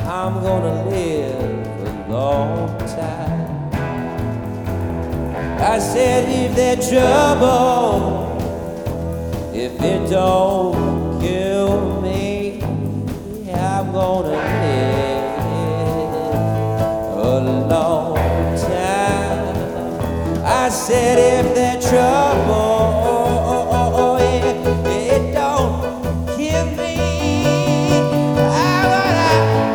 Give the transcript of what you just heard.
I'm gonna live a long time. I said if there's trouble, if it don't kill me, I'm gonna live a long time. I said if there's trouble,